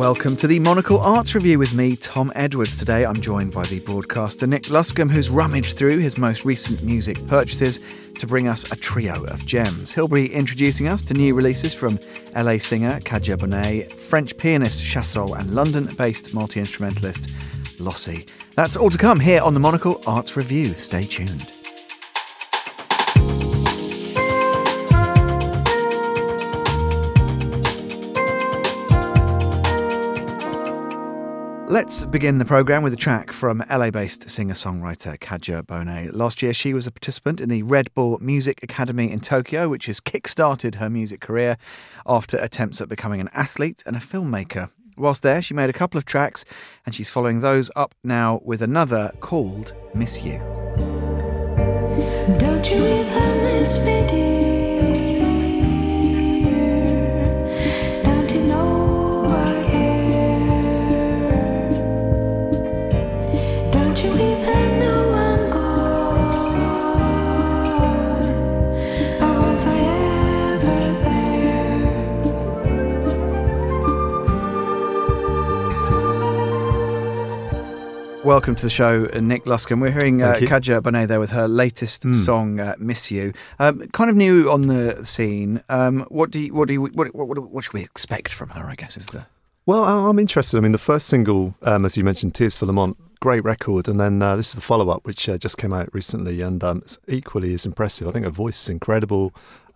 Welcome to the Monocle Arts Review with me, Tom Edwards. Today I'm joined by the broadcaster Nick Luscombe, who's rummaged through his most recent music purchases to bring us a trio of gems. He'll be introducing us to new releases from LA singer Kadhja Bonet, French pianist Chassol, and London-based multi-instrumentalist Lossi. That's all to come here on the Monocle Arts Review. Stay tuned. Let's begin the programme with a track from LA-based singer-songwriter Kadhja Bonet. Last year, she was a participant in the Red Bull Music Academy in Tokyo, which has kick-started her music career after attempts at becoming an athlete and a filmmaker. Whilst there, she made a couple of tracks, and she's following those up now with another called Miss You. Don't you ever miss me, dear? Don't you know I care? Don't you even know I'm gone? Or was I ever there? Welcome to the show, Nick Luscombe. We're hearing Kadhja Bonet there with her latest song, "Miss You." Kind of new on the scene. What should we expect from her? I guess is the. Well, I'm interested. I mean, the first single, as you mentioned, "Tears for Lamont," great record, and then this is the follow-up, which just came out recently, and it's equally as impressive. I think her voice is incredible.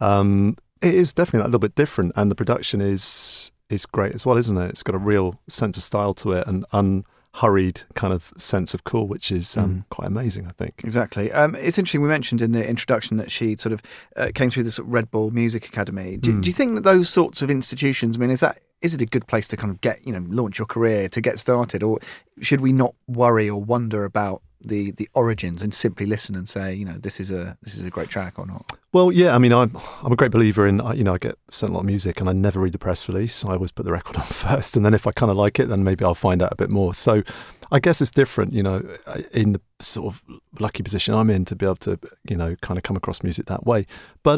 It is definitely a little bit different, and the production is great as well, isn't it? It's got a real sense of style to it, and unhurried kind of sense of cool, which is quite amazing, I think. Exactly. It's interesting, we mentioned in the introduction that she sort of came through this Red Bull Music Academy. Do you think that those sorts of institutions, I mean, is it a good place to kind of get, launch your career, to get started? Or should we not worry or wonder about the origins and simply listen and say, this is a great track or not? Well, yeah, I mean, I'm a great believer in, I get sent a lot of music and I never read the press release. I always put the record on first, and then if I kind of like it, then maybe I'll find out a bit more. So I guess it's different, in the sort of lucky position I'm in to be able to, kind of come across music that way. But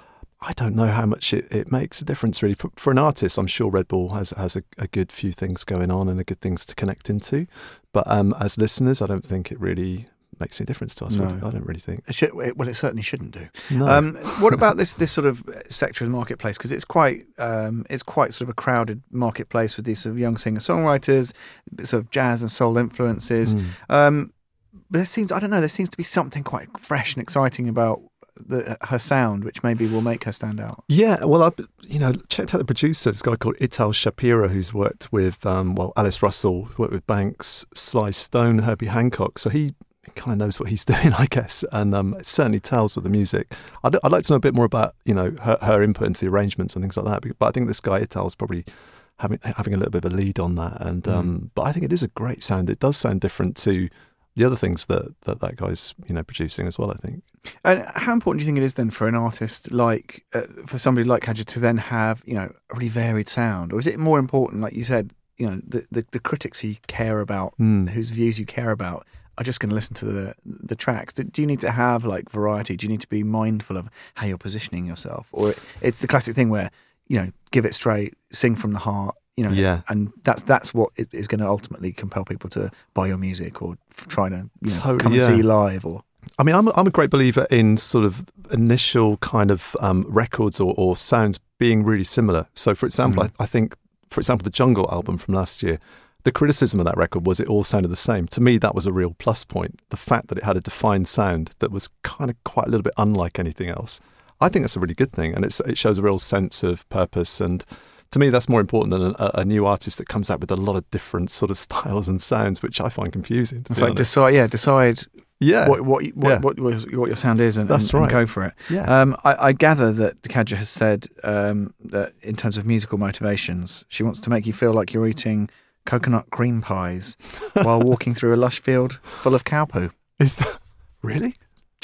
I don't know how much it makes a difference, really. For an artist, I'm sure Red Bull has a good few things going on and a good things to connect into. But as listeners, I don't think it really makes any difference to us. No. I don't really think. It certainly shouldn't do. No. What about this sort of sector of the marketplace? Because it's quite sort of a crowded marketplace with these sort of young singer-songwriters, sort of jazz and soul influences. But there seems to be something quite fresh and exciting about her sound, which maybe will make her stand out. Yeah, well, I checked out the producer, this guy called Ital Shapiro, who's worked with Alice Russell, worked with Banks, Sly Stone, Herbie Hancock. So he kind of knows what he's doing, I guess, and it certainly tells with the music. I'd like to know a bit more about her input into the arrangements and things like that. But I think this guy Ital's probably having a little bit of a lead on that. And but I think it is a great sound. It does sound different to the other things that guy's producing as well, I think. And how important do you think it is then for an artist like for somebody like Kadhja to then have a really varied sound, or is it more important, like you said, the critics who you care about, whose views you care about, are just going to listen to the tracks? Do you need to have like variety? Do you need to be mindful of how you're positioning yourself, or it's the classic thing where give it straight, sing from the heart? And that's what is going to ultimately compel people to buy your music or try to come and see you live. Or I mean, I'm a great believer in sort of initial kind of records or sounds being really similar. So, for example, I think, for example, the Jungle album from last year, the criticism of that record was it all sounded the same. To me, that was a real plus point. The fact that it had a defined sound that was kind of quite a little bit unlike anything else. I think that's a really good thing, and it shows a real sense of purpose. And to me, that's more important than a new artist that comes out with a lot of different sort of styles and sounds, which I find confusing. It's like decide what your sound is and go for it. Yeah. I gather that Kadhja has said that in terms of musical motivations, she wants to make you feel like you're eating coconut cream pies while walking through a lush field full of cow poo. Is that really?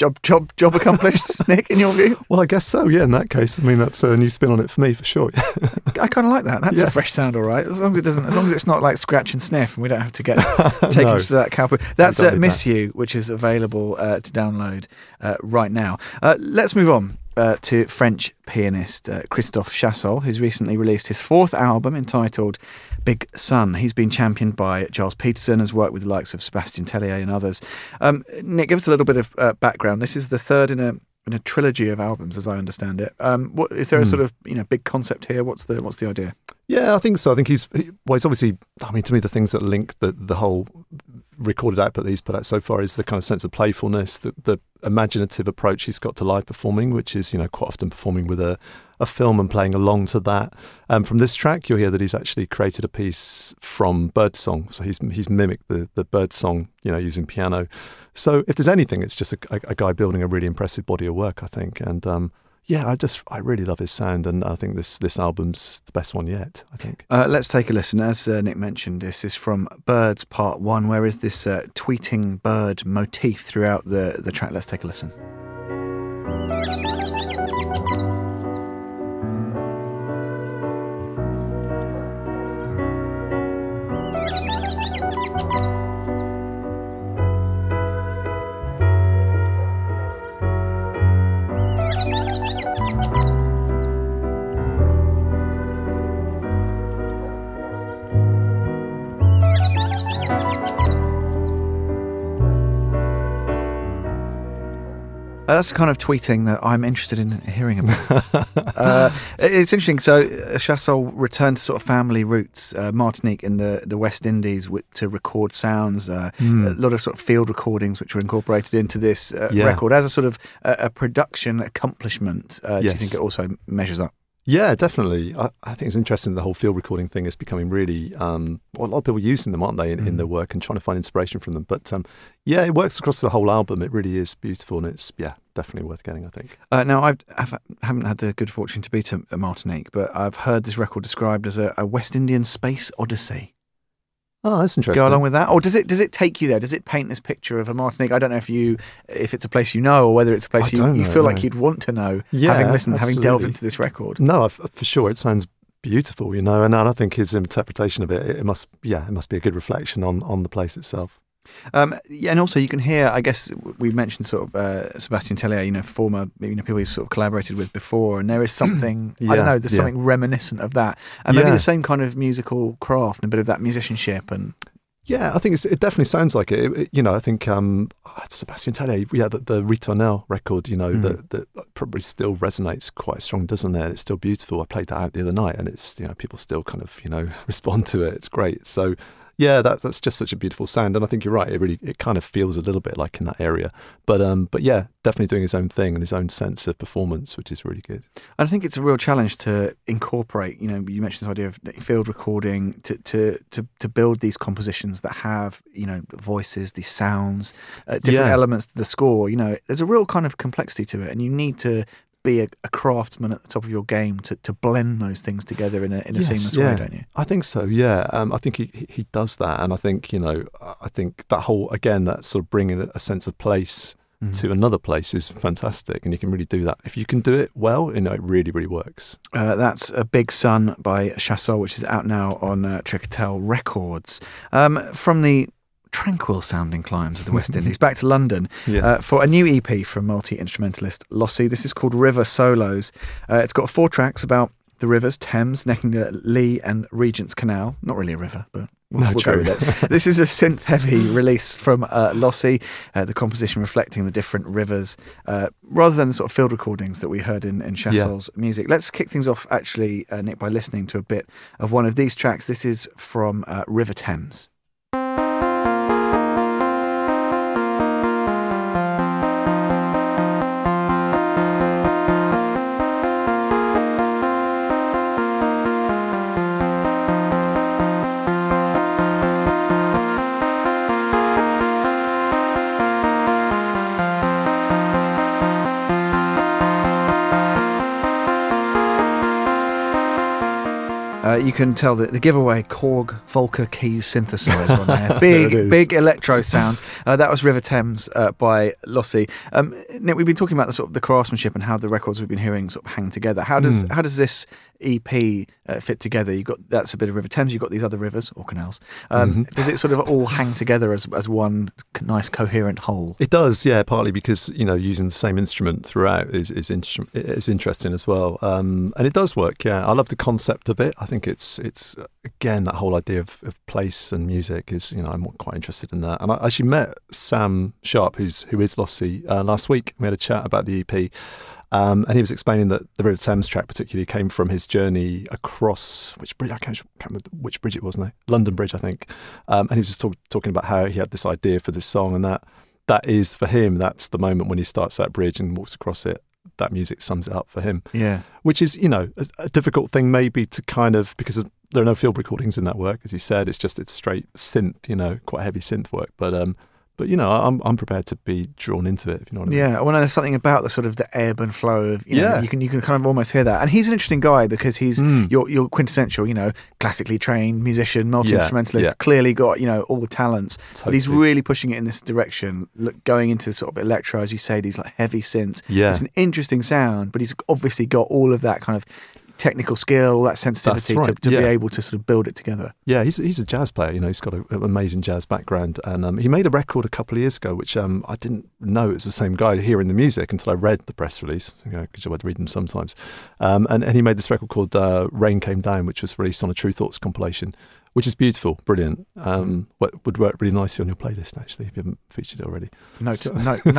Job accomplished, Nick, in your view? Well, I guess so, yeah, in that case. I mean, that's a new spin on it for me, for sure. I kind of like that. That's a fresh sound, all right. As long as it's not like scratch and sniff and we don't have to get taken to that cowboy. That's Miss You, which is available to download right now. Let's move on. to French pianist Christophe Chassol, who's recently released his 4th album entitled Big Sun. He's been championed by Giles Peterson, has worked with the likes of Sébastien Tellier and others. Nick, give us a little bit of background. This is the third in a trilogy of albums, as I understand it. What is there a sort of big concept here? What's the idea? Yeah, I think so. I think he's obviously. I mean, to me, the things that link the whole recorded output that he's put out so far is the kind of sense of playfulness, the imaginative approach he's got to live performing, which is quite often performing with a film and playing along to that. From this track, you'll hear that he's actually created a piece from birdsong, so he's mimicked the birdsong, using piano. So if there's anything, it's just a guy building a really impressive body of work, I think. And I really love his sound, and I think this album's the best one yet, I think. Let's take a listen. As Nick mentioned, this is from Birds Part 1, where is this tweeting bird motif throughout the track. Let's take a listen. That's the kind of tweeting that I'm interested in hearing about. It's interesting. So Chassol returned to sort of family roots, Martinique in the West Indies, to record sounds. A lot of sort of field recordings which were incorporated into this record as a sort of a production accomplishment. Do you think it also measures up? Yeah, definitely. I think it's interesting the whole field recording thing is becoming really, a lot of people are using them, aren't they, in their work and trying to find inspiration from them. But it works across the whole album. It really is beautiful, and it's, definitely worth getting, I think. Now, I haven't had the good fortune to be to Martinique, but I've heard this record described as a West Indian space odyssey. Oh, that's interesting. Go along with that, or does it take you there? Does it paint this picture of a Martinique? I don't know if it's a place you know, or whether it's a place you feel like you'd want to know, having listened, having delved into this record. No, for sure, it sounds beautiful, and I think his interpretation of it must be a good reflection on the place itself. And also you can hear, I guess we mentioned sort of Sébastien Tellier, former people he's sort of collaborated with before, and there is something I don't know, there's something reminiscent of that, and maybe the same kind of musical craft and a bit of that musicianship. And I think it definitely sounds like it. I think Sébastien Tellier, the Ritournelle record, that probably still resonates quite strong, doesn't it? It's still beautiful. I played that out the other night, and it's people still kind of respond to it. It's great. So. Yeah, that's just such a beautiful sound, and I think you're right. It kind of feels a little bit like in that area, but definitely doing his own thing and his own sense of performance, which is really good. And I think it's a real challenge to incorporate. You mentioned this idea of field recording to build these compositions that have voices, these sounds, different elements to the score. There's a real kind of complexity to it, and you need to be a craftsman at the top of your game to blend those things together in a seamless way, don't you? I think so. Yeah, I think he does that, and I think I think that whole that sort of bringing a sense of place to another place is fantastic, and you can really do that if you can do it well. It really, really works. That's A Big Sun by Chassol, which is out now on Tricatel Records. From the tranquil sounding climes of the West Indies back to London for a new EP from multi-instrumentalist Lossie. This is called River Solos. It's got 4 tracks about the rivers Thames, necking the Lee and Regent's Canal. Not really a river, but we'll go with it. This is a synth-heavy release from Lossie, the composition reflecting the different rivers rather than the sort of field recordings that we heard in Chassol's music. Let's kick things off, actually, Nick, by listening to a bit of one of these tracks. This is from River Thames. You can tell that the giveaway Korg Volker Keys synthesizer on there. Big electro sounds. That was River Thames by Lossie. Nick, we've been talking about the craftsmanship and how the records we've been hearing sort of hang together. How does this EP fit together? That's a bit of River Thames. You've got these other rivers or canals. Does it sort of all hang together as one nice coherent whole? It does, yeah. Partly because using the same instrument throughout is interesting as well, and it does work. Yeah, I love the concept of it. I think it's again that whole idea of place and music is I'm quite interested in that. And I actually met Sam Sharp, who is Lossie, last week. We had a chat about the EP. And he was explaining that the River Thames track particularly came from his journey across which bridge? I can't remember which bridge it was now. London Bridge, I think. And he was just talking about how he had this idea for this song, and that is for him. That's the moment when he starts that bridge and walks across it. That music sums it up for him. Yeah, which is a difficult thing maybe to kind of, because there are no field recordings in that work, as he said. It's straight synth, quite heavy synth work, but I'm prepared to be drawn into it, if you know what I mean. Yeah, well, there's something about the sort of the ebb and flow of, you can kind of almost hear that. And he's an interesting guy because he's your quintessential, classically trained musician, multi-instrumentalist, clearly got, all the talents. Totally. But he's really pushing it in this direction, going into sort of electro, as you say, these like heavy synths. Yeah. It's an interesting sound, but he's obviously got all of that kind of technical skill, all that sensitivity to be able to sort of build it together. Yeah, he's a jazz player. He's got an amazing jazz background, and he made a record a couple of years ago, which I didn't know it was the same guy hearing the music until I read the press release, because I would read them sometimes. And he made this record called Rain Came Down, which was released on a True Thoughts compilation, which is beautiful, brilliant. Would work really nicely on your playlist, actually, if you haven't featured it already. Note to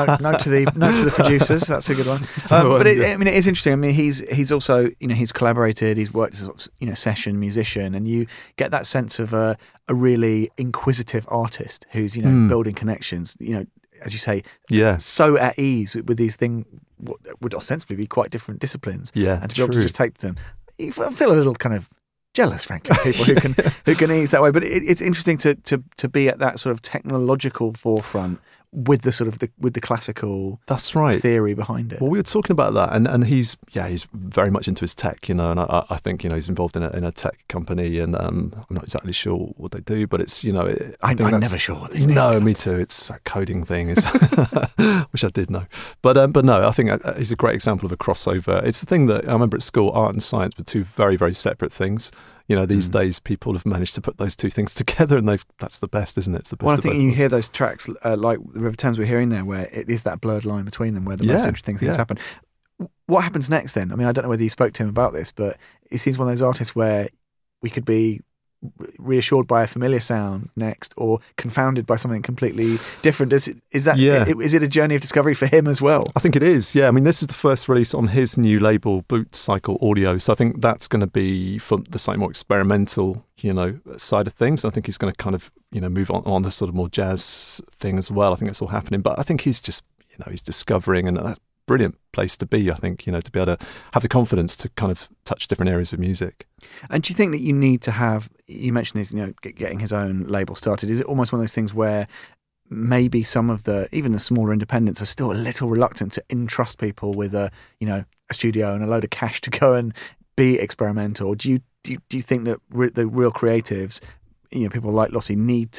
the producers. That's a good one. But it is interesting. I mean, he's also he's collaborated. He's worked as a session musician, and you get that sense of a really inquisitive artist who's building connections. As you say, so at ease with these things, what would ostensibly be quite different disciplines. Yeah, and to be able to just take them, I feel a little kind of jealous, frankly, people who can ease that way. But it's interesting to be at that sort of technological forefront with the sort of with the classical theory behind it. Well, we were talking about that, and he's very much into his tech, and I think he's involved in a tech company, and I'm not exactly sure what they do, but it's I'm never sure what they do. No, me too. It's a coding thing, which I did know, but no, I think he's a great example of a crossover. It's the thing that I remember at school, art and science were two very, very separate things. These days people have managed to put those two things together, and that's the best, isn't it? It's the best. Well, I think you hear those tracks like the River Thames we're hearing there, where it is that blurred line between them, where the most interesting things happen. What happens next then? I mean, I don't know whether you spoke to him about this, but it seems one of those artists where we could be reassured by a familiar sound next, or confounded by something completely different. Is it a journey of discovery for him as well? I think it is. Yeah, I mean, this is the first release on his new label, Boot Cycle Audio. So I think that's going to be for the slightly more experimental, side of things. I think he's going to kind of, move on the sort of more jazz thing as well. I think that's all happening. But I think he's just, he's discovering, and that's a brilliant place to be, I think, to be able to have the confidence to kind of touch different areas of music. And do you think that you need to have, you mentioned his, getting his own label started, is it almost one of those things where maybe some of even the smaller independents are still a little reluctant to entrust people with a studio and a load of cash to go and be experimental? Or do you think that the real creatives, people like Lossie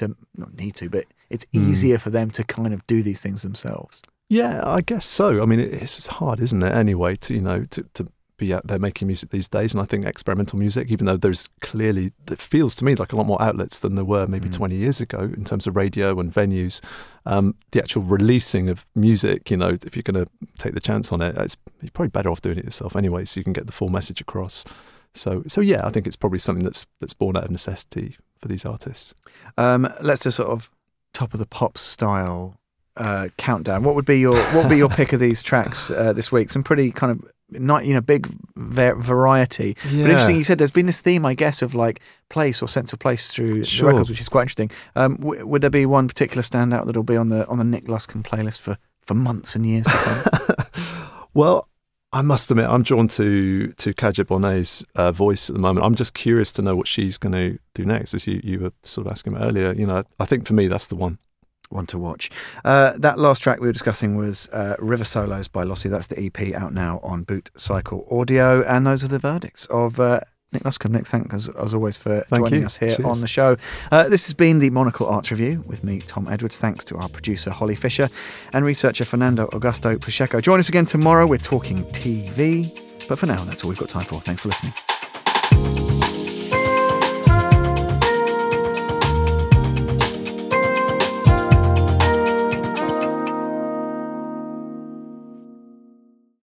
but it's easier for them to kind of do these things themselves? Yeah, I guess so. I mean, it's hard, isn't it, anyway, to be out there making music these days. And I think experimental music, even though there's clearly, it feels to me like a lot more outlets than there were maybe 20 years ago in terms of radio and venues, the actual releasing of music, if you're going to take the chance on it, you're probably better off doing it yourself anyway, so you can get the full message across. So yeah, I think it's probably something that's born out of necessity for these artists. Let's just sort of top of the pop style countdown. What would be your pick of these tracks this week? Some pretty kind of big variety. Yeah. But interesting, you said there's been this theme, I guess, of like place or sense of place through the records, which is quite interesting. Would there be one particular standout that'll be on the Nick Luscombe playlist for months and years to come? Well, I must admit, I'm drawn to Kadhja Bonnet's voice at the moment. I'm just curious to know what she's going to do next, as you were sort of asking earlier. I think for me, that's the one to watch. That last track we were discussing was River Solos by Lossie. That's the EP out now on Boot Cycle Audio, and those are the verdicts of Nick Luscombe. Nick, thanks as always for joining us here on the show. This has been the Monocle Arts Review with me, Tom Edwards. Thanks to our producer Holly Fisher and researcher Fernando Augusto Pacheco. Join us again tomorrow. We're talking TV, but for now that's all we've got time for. Thanks for listening.